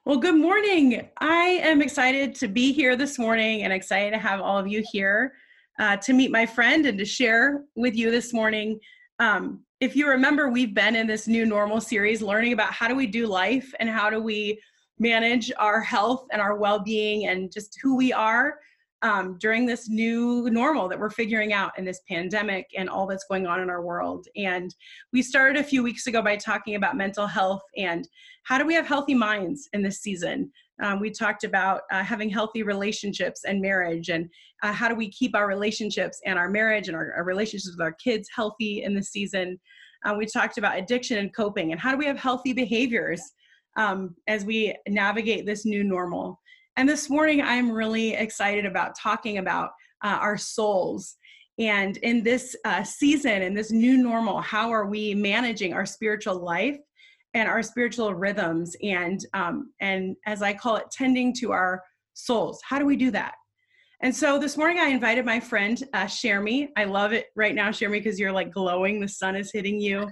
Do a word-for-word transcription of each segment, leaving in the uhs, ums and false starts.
Well, good morning. I am excited to be here this morning and excited to have all of you here uh, to meet my friend and to share with you this morning. Um, if you remember, we've been in this new normal series learning about how do we do life and how do we manage our health and our well-being and just who we are um, during this new normal that we're figuring out in this pandemic and all that's going on in our world. And we started a few weeks ago by talking about mental health and how do we have healthy minds in this season? Um, we talked about uh, having healthy relationships and marriage, and uh, how do we keep our relationships and our marriage and our, our relationships with our kids healthy in this season? Uh, we talked about addiction and coping, and how do we have healthy behaviors um, as we navigate this new normal? And this morning, I'm really excited about talking about uh, our souls. And in this uh, season, in this new normal, how are we managing our spiritual life and our spiritual rhythms, and um, and as I call it, tending to our souls? How do we do that? And so this morning I invited my friend, uh, Shermi. I love it right now, Shermi, because you're like glowing, the sun is hitting you.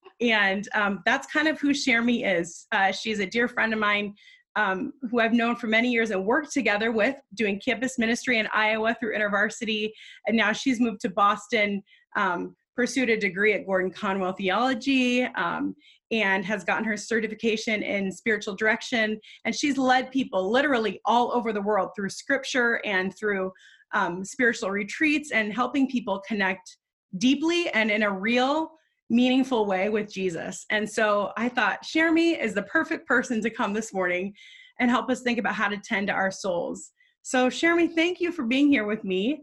And um, that's kind of who Shermi is. Uh, she's a dear friend of mine um, who I've known for many years and worked together with doing campus ministry in Iowa through InterVarsity. And now she's moved to Boston, um, pursued a degree at Gordon Conwell Theology, um, and has gotten her certification in spiritual direction. And she's led people literally all over the world through scripture and through um, spiritual retreats and helping people connect deeply and in a real, meaningful way with Jesus. And so I thought Shermi is the perfect person to come this morning and help us think about how to tend to our souls. So Shermi, thank you for being here with me.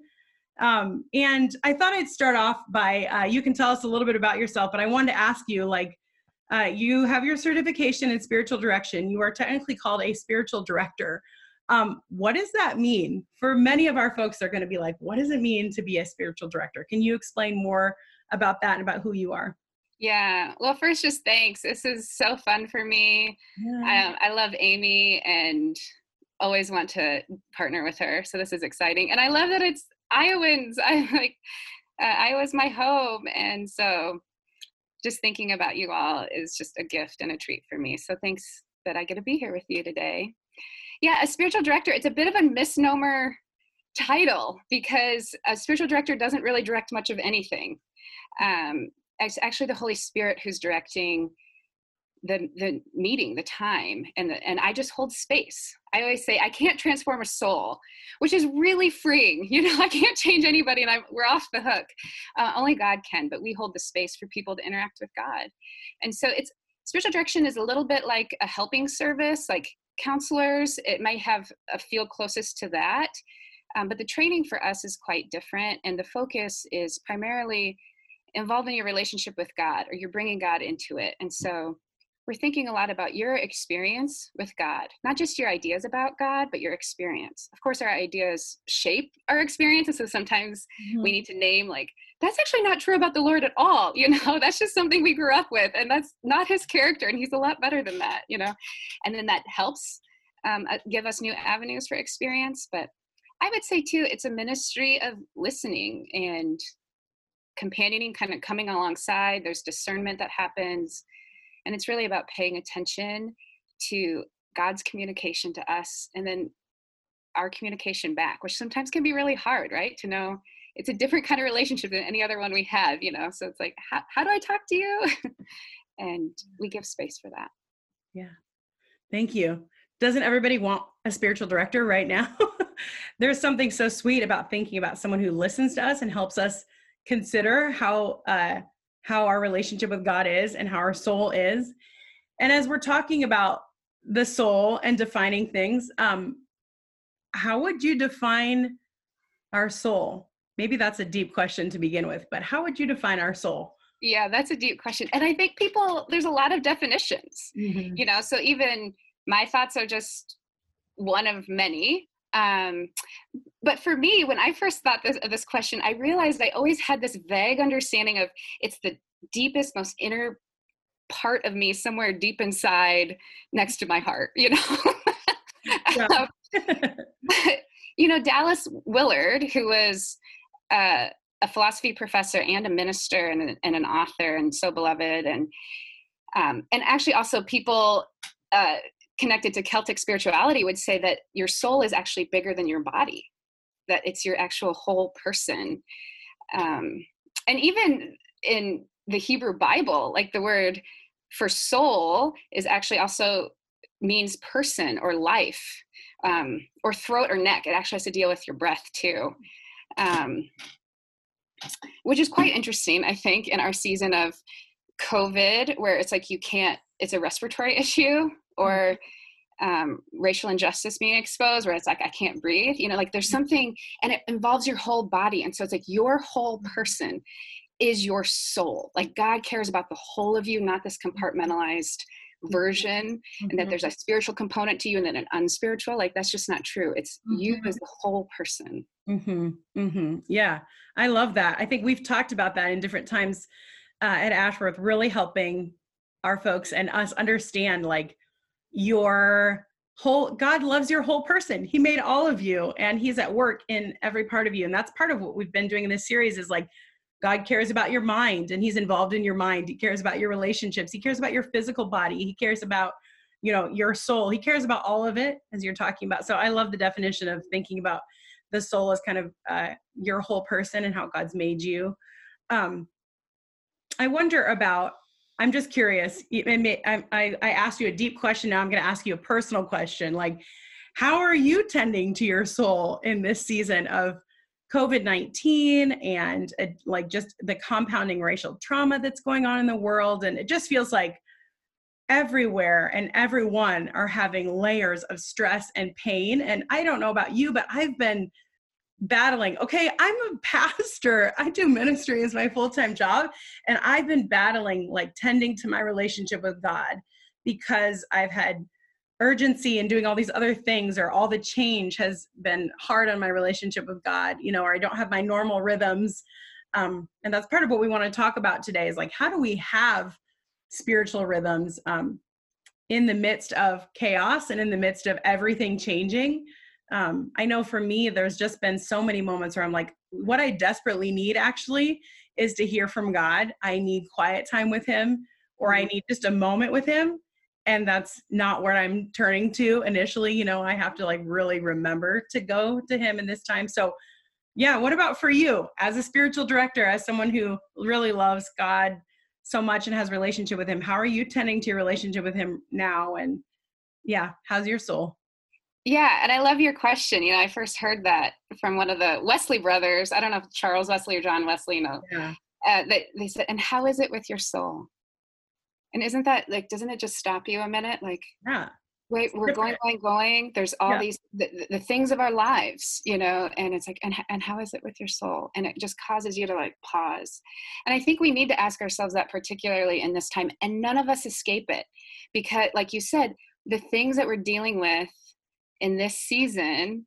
Um, and I thought I'd start off by, uh, you can tell us a little bit about yourself, but I wanted to ask you, like, uh, you have your certification in spiritual direction. You are technically called a spiritual director. Um, what does that mean? For many of our folks, they're going to be like, what does it mean to be a spiritual director? Can you explain more about that and about who you are? Yeah. Well, first, just thanks. This is so fun for me. Yeah. Um, I love Amy and always want to partner with her. So this is exciting. And I love that it's Iowans. I like uh, Iowa's my home. And so just thinking about you all is just a gift and a treat for me. So thanks that I get to be here with you today. Yeah, a spiritual director, it's a bit of a misnomer title because a spiritual director doesn't really direct much of anything. Um, it's actually the Holy Spirit who's directing the the meeting, the time, and the, and I just hold space. I always say I can't transform a soul, which is really freeing. You know, I can't change anybody, and I'm, we're off the hook. Uh, only God can, but we hold the space for people to interact with God. And so it's spiritual direction is a little bit like a helping service, like counselors. It might have a feel closest to that, um, but the training for us is quite different, and the focus is primarily involving your relationship with God, or you're bringing God into it. And so we're thinking a lot about your experience with God, not just your ideas about God, but your experience. Of course, our ideas shape our experience. And so sometimes mm-hmm. we need to name, like, that's actually not true about the Lord at all. You know, that's just something we grew up with, and that's not his character. And he's a lot better than that, you know, and then that helps um, give us new avenues for experience. But I would say too, it's a ministry of listening and companioning, kind of coming alongside. There's discernment that happens. And it's really about paying attention to God's communication to us and then our communication back, which sometimes can be really hard, right? To know it's a different kind of relationship than any other one we have, you know? So it's like, how, how do I talk to you? And we give space for that. Yeah. Thank you. Doesn't everybody want a spiritual director right now? There's something so sweet about thinking about someone who listens to us and helps us consider how, uh, how our relationship with God is and how our soul is. And as we're talking about the soul and defining things, um, how would you define our soul? Maybe that's a deep question to begin with, but how would you define our soul? Yeah, that's a deep question. And I think people, there's a lot of definitions, mm-hmm. you know, so even my thoughts are just one of many. Um, but for me, when I first thought this, of this question, I realized I always had this vague understanding of it's the deepest, most inner part of me, somewhere deep inside next to my heart, you know? Yeah. um, but, you know, Dallas Willard, who was uh, a philosophy professor and a minister and, and an author and so beloved, and um, and actually also people uh, connected to Celtic spirituality would say that your soul is actually bigger than your body, that it's your actual whole person. Um, and even in the Hebrew Bible, like the word for soul is actually also means person or life, um, or throat or neck. It actually has to deal with your breath too, um, which is quite interesting, I think, in our season of COVID, where it's like you can't, it's a respiratory issue, or um, racial injustice being exposed, where it's like, I can't breathe, you know, like there's something, and it involves your whole body. And so it's like your whole person is your soul. Like God cares about the whole of you, not this compartmentalized version, Mm-hmm. and that there's a spiritual component to you and then an unspiritual. Like that's just not true. It's mm-hmm. you as the whole person. Mm-hmm. Mm-hmm. Yeah, I love that. I think we've talked about that in different times uh, at Ashworth, really helping our folks and us understand like your whole, God loves your whole person. He made all of you, and he's at work in every part of you. And that's part of what we've been doing in this series is like, God cares about your mind, and he's involved in your mind. He cares about your relationships. He cares about your physical body. He cares about, you know, your soul. He cares about all of it, as you're talking about. So I love the definition of thinking about the soul as kind of uh, your whole person and how God's made you. Um, I wonder about, I'm just curious. I, I, I asked you a deep question. Now I'm going to ask you a personal question. Like, how are you tending to your soul in this season of COVID nineteen and uh, like just the compounding racial trauma that's going on in the world? And it just feels like everywhere and everyone are having layers of stress and pain. And I don't know about you, but I've been battling. Okay, I'm a pastor. I do ministry as my full-time job. And I've been battling like tending to my relationship with God because I've had urgency and doing all these other things, or all the change has been hard on my relationship with God, you know, or I don't have my normal rhythms. Um, and that's part of what we want to talk about today is like, how do we have spiritual rhythms um, in the midst of chaos and in the midst of everything changing? Um, I know for me, there's just been so many moments where I'm like, what I desperately need actually is to hear from God. I need quiet time with him, or I need just a moment with him. And that's not where I'm turning to initially. You know, I have to like really remember to go to him in this time. So yeah, what about for you as a spiritual director, as someone who really loves God so much and has a relationship with him? How are you tending to your relationship with him now? And yeah, how's your soul? Yeah, and I love your question. You know, I first heard that from one of the Wesley brothers. I don't know if Charles Wesley or John Wesley, you know. Yeah. Uh, they, they said, and how is it with your soul? And isn't that like, doesn't it just stop you a minute? Like, yeah, wait, we're going, going, going. There's all yeah. these, the, the things of our lives, you know, and it's like, and, and how is it with your soul? And it just causes you to like pause. And I think we need to ask ourselves that, particularly in this time, and none of us escape it, because like you said, the things that we're dealing with in this season,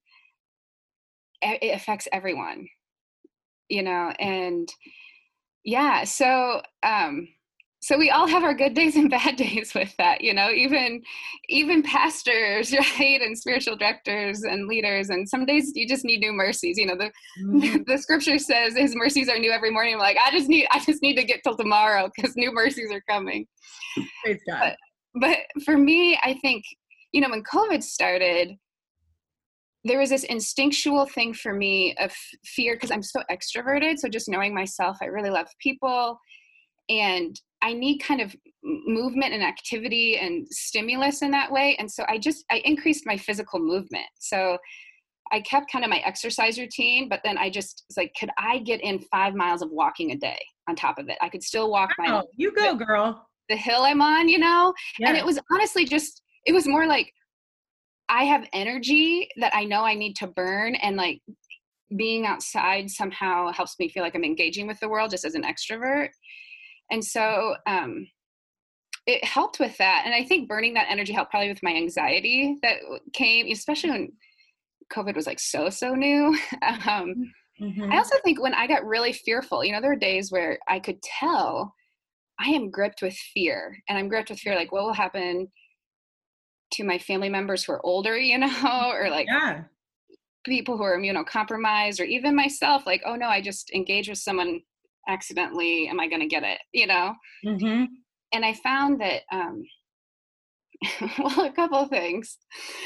it affects everyone, you know, and yeah, so, um, so we all have our good days and bad days with that, you know, even, even pastors, right, and spiritual directors and leaders. And some days you just need new mercies. You know, the mm-hmm. the scripture says his mercies are new every morning. I'm like, I just need, I just need to get till tomorrow because new mercies are coming. Praise God. But, but for me, I think, you know, when COVID started, there was this instinctual thing for me of fear because I'm so extroverted. So just knowing myself, I really love people. And I need kind of movement and activity and stimulus in that way. And so I just, I increased my physical movement. So I kept kind of my exercise routine, but then I just was like, could I get in five miles of walking a day on top of it? I could still walk wow, my, you go the, girl. The hill I'm on, you know? Yeah. And it was honestly just, it was more like, I have energy that I know I need to burn, and like being outside somehow helps me feel like I'm engaging with the world just as an extrovert. And so um, it helped with that. And I think burning that energy helped probably with my anxiety that came, especially when COVID was like so, so new. um, mm-hmm. I also think when I got really fearful, you know, there were days where I could tell I am gripped with fear, and I'm gripped with fear, like what will happen to my family members who are older, you know, or like yeah. people who are immunocompromised, or even myself, like, oh no, I just engaged with someone accidentally. Am I going to get it? You know? Mm-hmm. And I found that um, Well, a couple of things.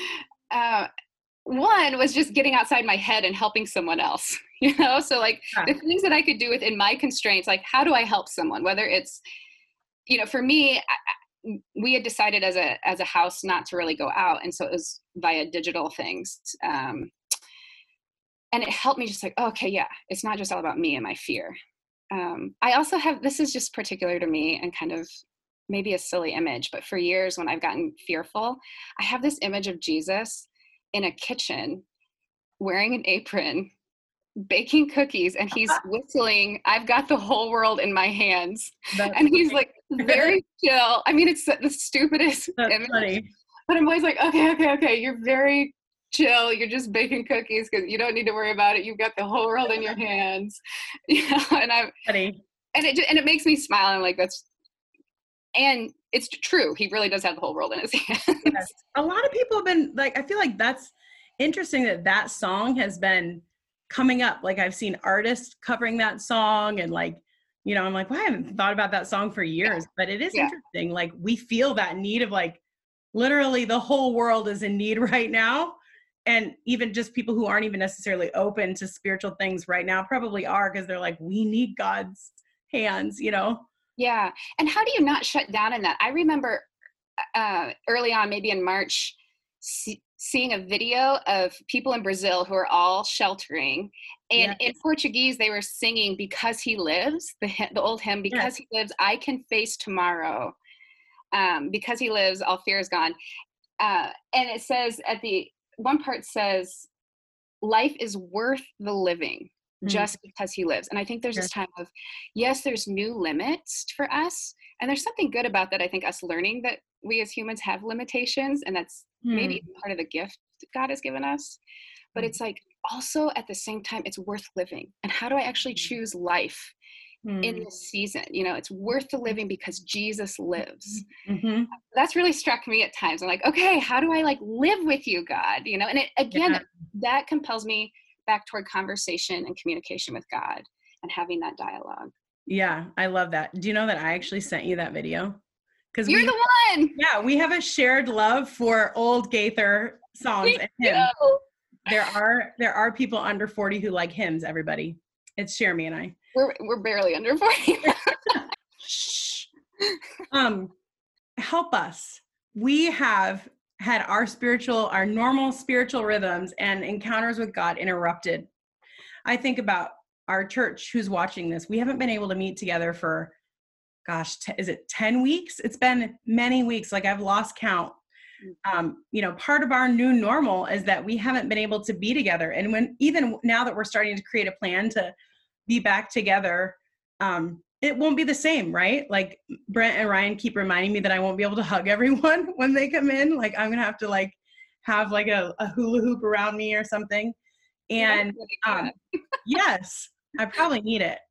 Uh, one was just getting outside my head and helping someone else, you know? So like Yeah. the things that I could do within my constraints, like how do I help someone? Whether it's, you know, for me, I, we had decided as a as a house not to really go out, and so it was via digital things. Um, and it helped me just like, oh, okay, yeah, it's not just all about me and my fear. Um, I also have, this is just particular to me and kind of maybe a silly image, but for years when I've gotten fearful, I have this image of Jesus in a kitchen wearing an apron, baking cookies, and he's whistling, I've got the whole world in my hands. That's And he's funny. like very chill. I mean, it's the stupidest That's image, funny. but I'm always like, okay, okay, okay, you're very chill. You're just baking cookies because you don't need to worry about it. You've got the whole world in your hands. You know, and I'm, Funny. and it, and it makes me smile. I'm like, that's, and it's true. He really does have the whole world in his hands. Yes. A lot of people have been like, I feel like that's interesting that that song has been coming up. Like I've seen artists covering that song and like, you know, I'm like, well, I haven't thought about that song for years, but it is Yeah. interesting. Like we feel that need of like, literally the whole world is in need right now. And even just people who aren't even necessarily open to spiritual things right now probably are, because they're like, we need God's hands, you know? Yeah. And how do you not shut down in that? I remember uh, early on, maybe in March, see, seeing a video of people in Brazil who are all sheltering. And Yes. in Portuguese, they were singing Because He Lives, the, the old hymn, Because Yes. He Lives, I Can Face Tomorrow. Um, because He lives, all fear is gone. Uh, and it says at the, one part says, life is worth the living just mm. because He lives. And I think there's yes. this time of, yes, there's new limits for us. And there's something good about that. I think us learning that we as humans have limitations, and that's mm. maybe part of the gift that God has given us. But mm. it's like also at the same time, it's worth living. And how do I actually choose life mm. in this season? You know, it's worth the living because Jesus lives. Mm-hmm. That's really struck me at times. I'm like, okay, how do I like live with you, God? You know, and it, again, yeah. that compels me back toward conversation and communication with God and having that dialogue. Yeah, I love that. Do you know that I actually sent you that video? Because you're we, the one. Yeah, we have a shared love for old Gaither songs and hymns. There are there are people under forty who like hymns. Everybody, it's Sheremy and I. We're we're barely under forty. Shh. Um, help us. We have had our spiritual, our normal spiritual rhythms and encounters with God interrupted. I think about our church who's watching this. We haven't been able to meet together for, gosh, t- is it ten weeks? It's been many weeks. Like I've lost count. Um, you know, part of our new normal is that we haven't been able to be together. And when, even now that we're starting to create a plan to be back together, um, it won't be the same, right? Like Brent and Ryan keep reminding me that I won't be able to hug everyone when they come in. Like I'm gonna have to like have like a, a hula hoop around me or something. And um, yes, I probably need it.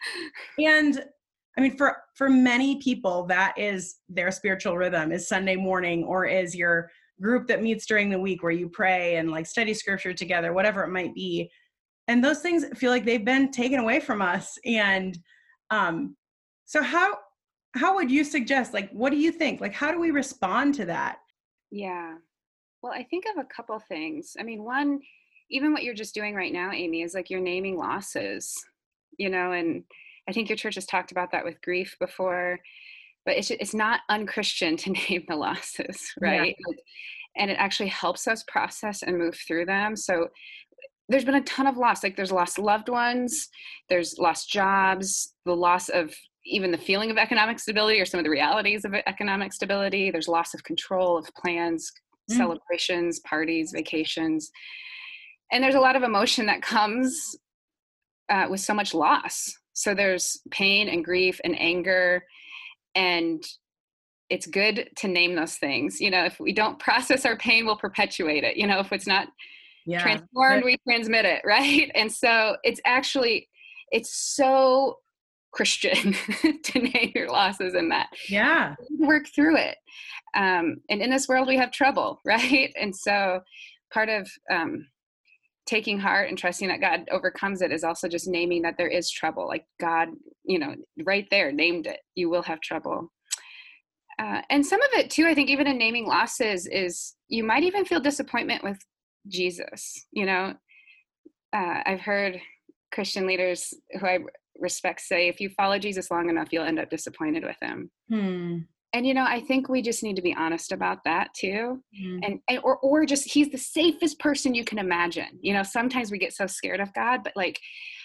And I mean, for, for many people, that is their spiritual rhythm, is Sunday morning, or is your group that meets during the week where you pray and like study scripture together, whatever it might be. And those things feel like they've been taken away from us. And um, so how, how would you suggest, like, what do you think? Like, how do we respond to that? Yeah. Well, I think of a couple things. I mean, one, even what you're just doing right now, Amy, is like you're naming losses, you know, and I think your church has talked about that with grief before, but it's it's not unchristian to name the losses, right? Yeah. And it actually helps us process and move through them. So there's been a ton of loss. Like there's lost loved ones, there's lost jobs, the loss of even the feeling of economic stability or some of the realities of economic stability. There's loss of control of plans, mm. celebrations, parties, vacations. And there's a lot of emotion that comes uh, with so much loss. So there's pain and grief and anger, and it's good to name those things. You know, if we don't process our pain, we'll perpetuate it. You know, if it's not yeah. transformed, we transmit it, right? And so it's actually, it's so Christian to name your losses in that. Yeah. Work through it. Um, and in this world, we have trouble, right? And so part of um, taking heart and trusting that God overcomes it is also just naming that there is trouble. Like God, you know, right there, named it. You will have trouble. uh, and some of it too, I think even in naming losses is you might even feel disappointment with Jesus. You know, uh, I've heard Christian leaders who I respect say, if you follow Jesus long enough, you'll end up disappointed with him. Hmm. And, you know, I think we just need to be honest about that too. Hmm. And, and or, or just, he's the safest person you can imagine. You know, sometimes we get so scared of God, but like,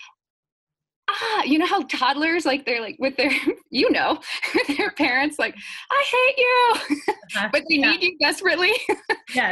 ah, you know how toddlers, like they're like with their, you know, their parents, like, I hate you, Uh-huh. but they Yeah. need you desperately. Yes.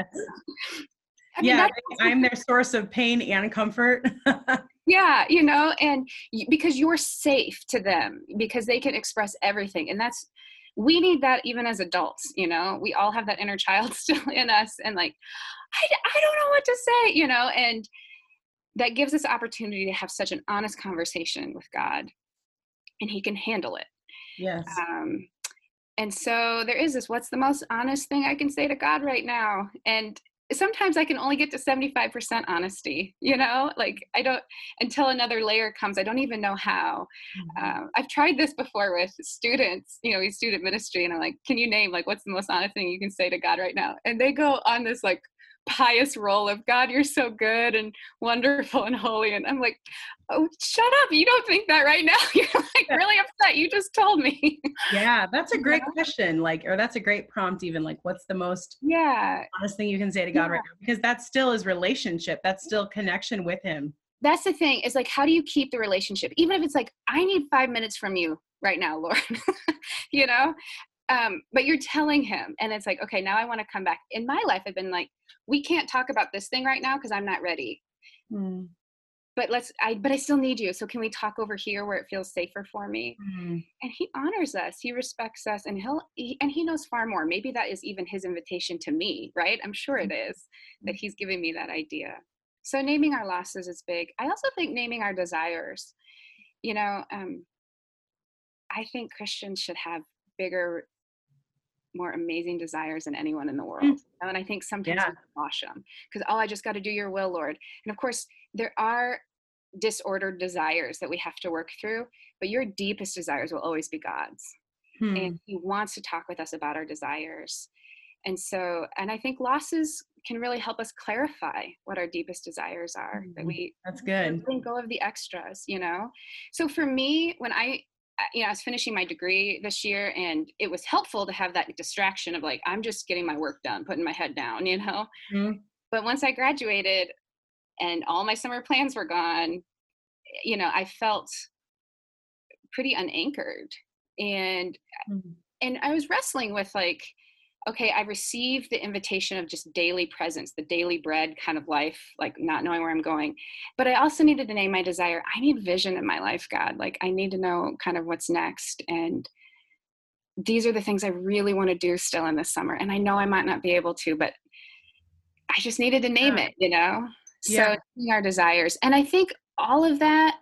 I mean, Yeah, that's, I'm their source of pain and comfort. yeah, you know, and y- because you're safe to them, because they can express everything. And that's, we need that even as adults, you know, we all have that inner child still in us. And like, I, I don't know what to say, you know, and that gives us opportunity to have such an honest conversation with God, and he can handle it. Yes. Um, and so there is this, what's the most honest thing I can say to God right now? And sometimes I can only get to seventy-five percent honesty, you know, like I don't, until another layer comes, I don't even know how. Mm-hmm. Um, I've tried this before with students, you know, we student ministry, and I'm like, can you name like, what's the most honest thing you can say to God right now? And they go on this like pious role of, God, you're so good and wonderful and holy. And I'm like, oh, shut up. You don't think that right now. You're like really upset. You just told me. Yeah, that's a great Yeah. question. Like, or that's a great prompt even. Like, what's the most Yeah. honest thing you can say to God Yeah. right now? Because that still is relationship. That's still connection with him. That's the thing, is like, how do you keep the relationship? Even if it's like, I need five minutes from you right now, Lord, you know? Um, but you're telling him, and it's like, okay, now I want to come back. In my life, I've been like, we can't talk about this thing right now because I'm not ready. Mm. But let's, I, but I still need you. So can we talk over here where it feels safer for me? Mm. And he honors us, he respects us, and he'll, he, and he knows far more. Maybe that is even his invitation to me, right? I'm sure it is, that he's giving me that idea. So naming our losses is big. I also think naming our desires, you know, um, I think Christians should have bigger, more amazing desires than anyone in the world. Mm. And I think sometimes Yeah. we wash them because, oh, I just got to do your will, Lord. And of course, there are disordered desires that we have to work through, but your deepest desires will always be God's. Hmm. And he wants to talk with us about our desires. And so, and I think losses can really help us clarify what our deepest desires are, Mm. that we That's we're good. letting go of the extras, you know? So for me, when I, you know, I was finishing my degree this year, and it was helpful to have that distraction of like, I'm just getting my work done, putting my head down, you know? Mm. But once I graduated and all my summer plans were gone, you know, I felt pretty unanchored. And Mm. and I was wrestling with like, okay, I received the invitation of just daily presence, the daily bread kind of life, like not knowing where I'm going. But I also needed to name my desire. I need vision in my life, God. Like I need to know kind of what's next. And these are the things I really want to do still in the summer. And I know I might not be able to, but I just needed to name Yeah. it, you know? Yeah. So our desires. And I think all of that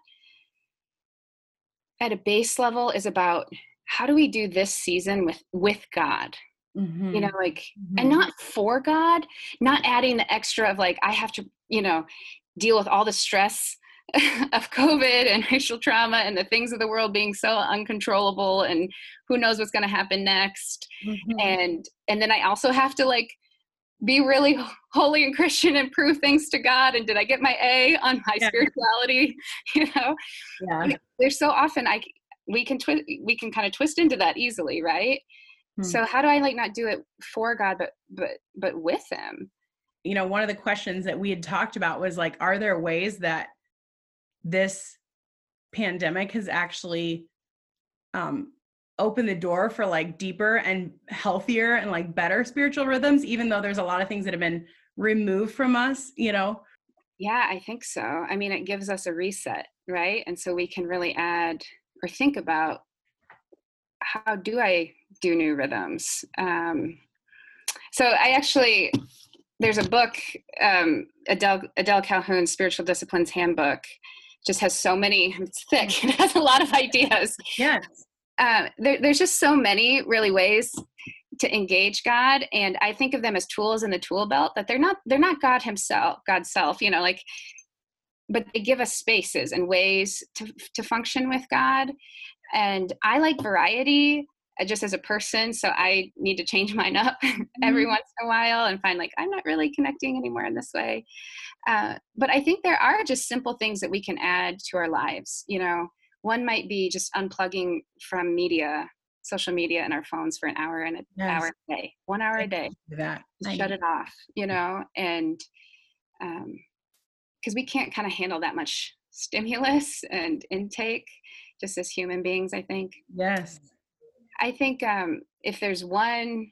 at a base level is about, how do we do this season with, with God? Mm-hmm. You know, like, Mm-hmm. and not for God, not adding the extra of like, I have to, you know, deal with all the stress of COVID and racial trauma and the things of the world being so uncontrollable, and who knows what's going to happen next. Mm-hmm. And, and then I also have to like be really holy and Christian and prove things to God. And did I get my A on my Yeah. spirituality? You know, Yeah. there's so often I, we can twist, we can kind of twist into that easily. Right. Hmm. So how do I like not do it for God, but, but, but with him? You know, one of the questions that we had talked about was like, are there ways that this pandemic has actually um, opened the door for like deeper and healthier and like better spiritual rhythms, even though there's a lot of things that have been removed from us, you know? Yeah, I think so. I mean, it gives us a reset, right? And so we can really add or think about, how do I do new rhythms? Um, so I actually, there's a book, um, Adele, Adele Calhoun's Spiritual Disciplines Handbook, just has so many, it's thick, it has a lot of ideas. Yes. Uh, there, there's just so many really ways to engage God. And I think of them as tools in the tool belt, that they're not, they're not God himself, God's self, you know, like, but they give us spaces and ways to, to function with God. And I like variety. uh, just as a person. So I need to change mine up every Mhm. once in a while and find like, I'm not really connecting anymore in this way. Uh, but I think there are just simple things that we can add to our lives. You know, one might be just unplugging from media, social media and our phones for an hour and an hour Yes. a day, one hour I a day, need to do that. just I shut need it off, you know, and um, because we can't kind of handle that much stimulus and intake just as human beings, I think. Yes. I think um, if there's one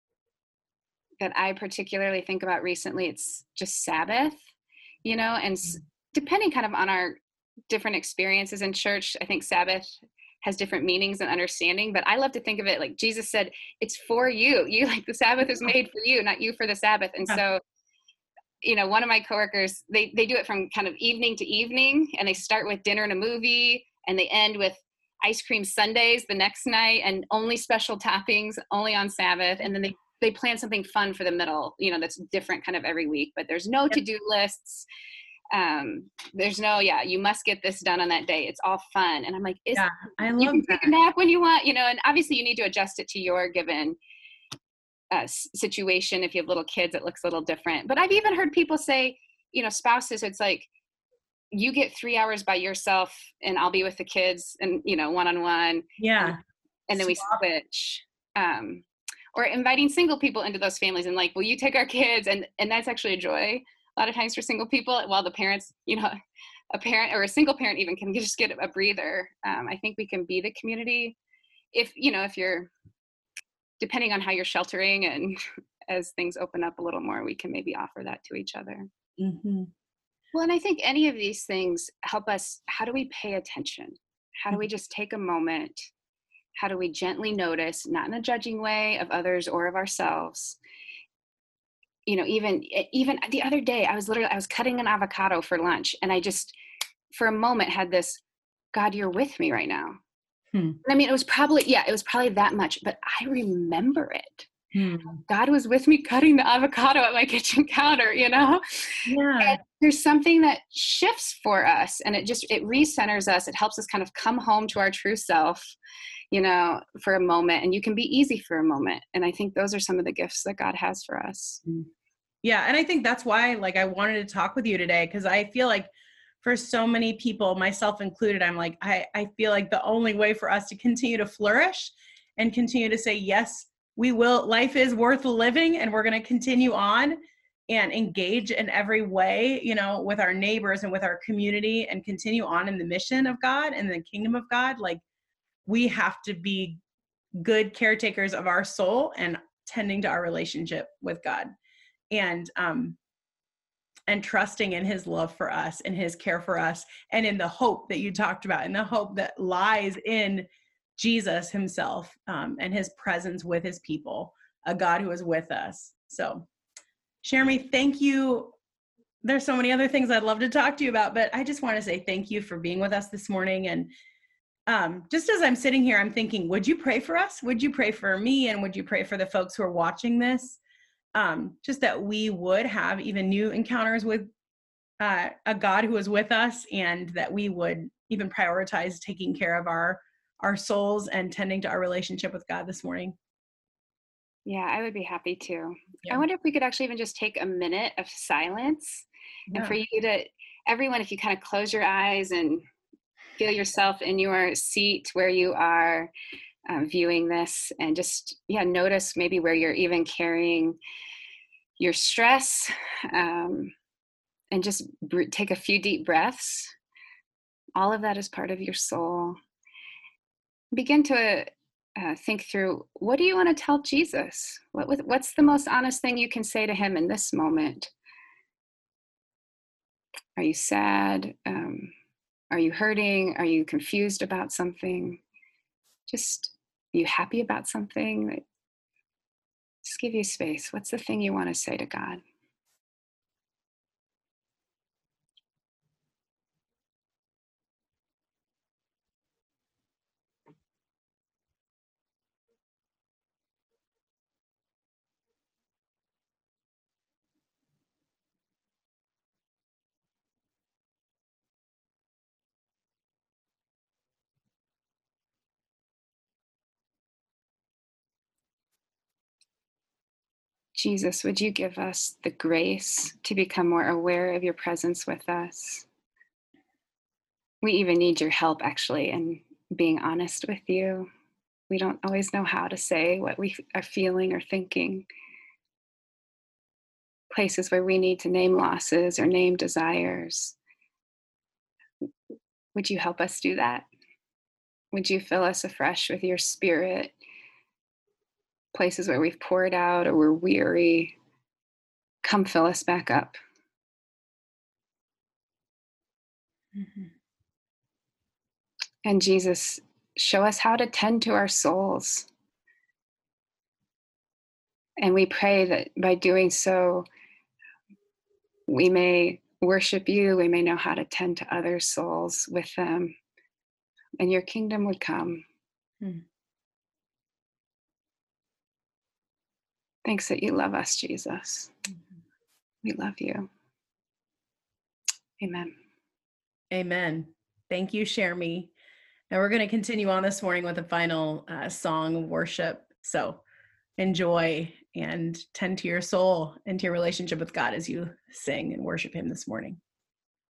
that I particularly think about recently, it's just Sabbath, you know, and s- depending kind of on our different experiences in church, I think Sabbath has different meanings and understanding, but I love to think of it like Jesus said, it's for you. You like the Sabbath is made for you, not you for the Sabbath. And Yeah. so, you know, one of my coworkers, they, they do it from kind of evening to evening, and they start with dinner and a movie, and they end with ice cream sundaes the next night and only special toppings, only on Sabbath. And then they, they plan something fun for the middle, you know, that's different kind of every week, but there's no to-do lists. Um, there's no, yeah, you must get this done on that day. It's all fun. And I'm like, is Yeah. I you love can take a that. nap when you want, you know, and obviously you need to adjust it to your given uh, situation. If you have little kids, it looks a little different. But I've even heard people say, you know, spouses, it's like you get three hours by yourself, and I'll be with the kids, and you know, one on one, and Yeah. and then we Swap. switch. Um, or inviting single people into those families, and like, will you take our kids? And and that's actually a joy a lot of times for single people. While the parents, you know, a parent or a single parent even can just get a breather. Um, I think we can be the community if you know if you're depending on how you're sheltering and as things open up a little more, we can maybe offer that to each other. Hmm. Well, and I think any of these things help us. How do we pay attention? How do we just take a moment? How do we gently notice, not in a judging way of others or of ourselves? You know, even even the other day, I was literally I was cutting an avocado for lunch, and I just for a moment had this, God, you're with me right now. Hmm. I mean, it was probably, yeah, it was probably that much, but I remember it. Hmm. God was with me cutting the avocado at my kitchen counter, you know? Yeah. And there's something that shifts for us, and it just, it recenters us. It helps us kind of come home to our true self, you know, for a moment, and you can be easy for a moment. And I think those are some of the gifts that God has for us. Yeah. And I think that's why, like, I wanted to talk with you today, because I feel like for so many people, myself included, I'm like, I, I feel like the only way for us to continue to flourish and continue to say, yes, we will, life is worth living, and we're going to continue on and engage in every way, you know, with our neighbors and with our community, and continue on in the mission of God and the kingdom of God. Like, we have to be good caretakers of our soul and tending to our relationship with God. And um and trusting in his love for us and his care for us, and in the hope that you talked about, and the hope that lies in Jesus himself, um, and his presence with his people, a God who is with us. So, Jeremy, thank you. There's so many other things I'd love to talk to you about, but I just want to say thank you for being with us this morning. And um, just as I'm sitting here, I'm thinking, would you pray for us? Would you pray for me? And would you pray for the folks who are watching this? Um, just that we would have even new encounters with uh, a God who is with us, and that we would even prioritize taking care of our our souls and tending to our relationship with God this morning. Yeah, I would be happy to. I Yeah. wonder if we could actually even just take a minute of silence and Yeah. for you to, everyone, if you kind of close your eyes and feel yourself in your seat where you are uh, viewing this, and just, yeah, notice maybe where you're even carrying your stress, um, and just br- take a few deep breaths. All of that is part of your soul. Begin to uh, think through, what do you want to tell Jesus? What, what's the most honest thing you can say to him in this moment? Are you sad? Um, are you hurting? Are you confused about something? Just, are you happy about something? Just give you space. What's the thing you want to say to God? Jesus, would you give us the grace to become more aware of your presence with us? We even need your help, actually, in being honest with you. We don't always know how to say what we are feeling or thinking. Places where we need to name losses or name desires. Would you help us do that? Would you fill us afresh with your spirit? Places where we've poured out or we're weary, come fill us back up. Mm-hmm. And Jesus, show us how to tend to our souls. And we pray that by doing so, we may worship you, we may know how to tend to other souls with them, and your kingdom would come. Mm. Thanks that you love us, Jesus. Mm-hmm. We love you. Amen. Amen. Thank you, Share Me. And we're going to continue on this morning with a final uh, song of worship. So enjoy and tend to your soul and to your relationship with God as you sing and worship him this morning.